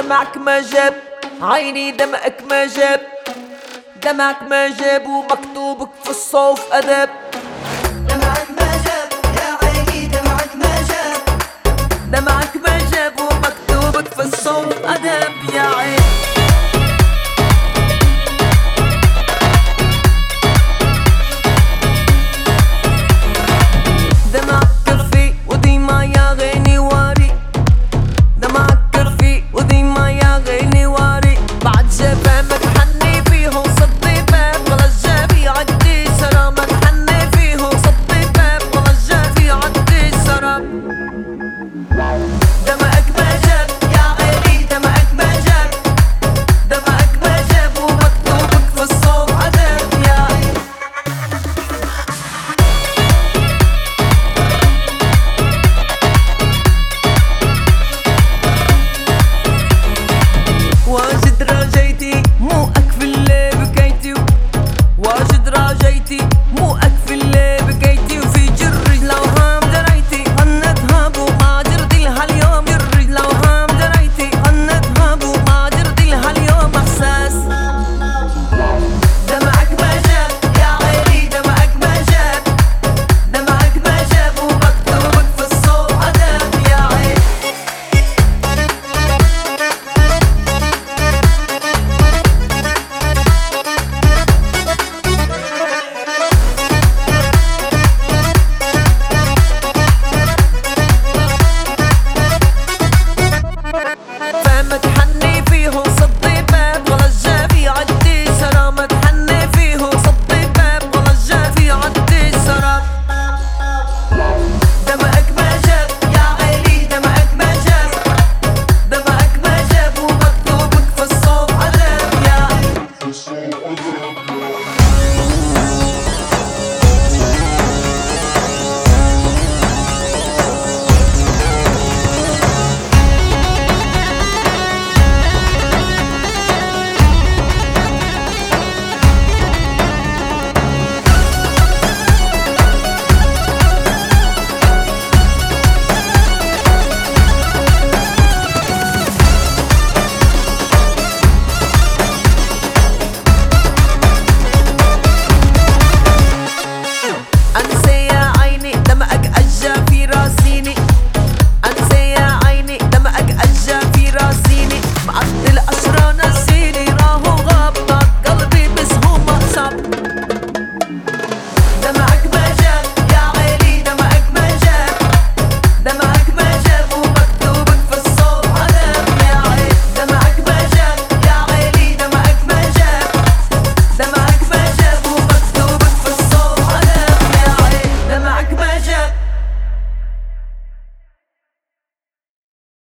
دمعك ما جاب عيني دمعك ما جاب، دمعك ما جاب ومكتوبك في الصوف أدب. دمعك ما جاب يا عيني دمعك ما جاب، دمعك ما جاب ومكتوبك في الصوف أدب يا عين. دمعك كفي وديما يا غيني واري، دمعك كفي وديما يا غيني واري، بعد جفامك حني فيهم صدي باب ولا الجابي عدي سرامك حني فيهم صدي باب ولا الجابي عدي سرام. دمعك ما جاب يا عيني دمعك ما جاب، دمعك ما جاب ومكتوبك في الصوف عذاب يا عين. واجد راجيتي مو أكفي اللي بكيتي، واجد راجيتي مو أكفي اللي بكيتي، وفي جرج لو هام دريتي هنذهب وما جردي لها اليوم، جرج لو هام دريتي هنذهب وما جردي لها اليوم إحساس. دمعك ما جاب يا عيني دمعك ما جاب، دمعك ما جاب ومكتوبك في الصوف عذاب يا عين. فمتحن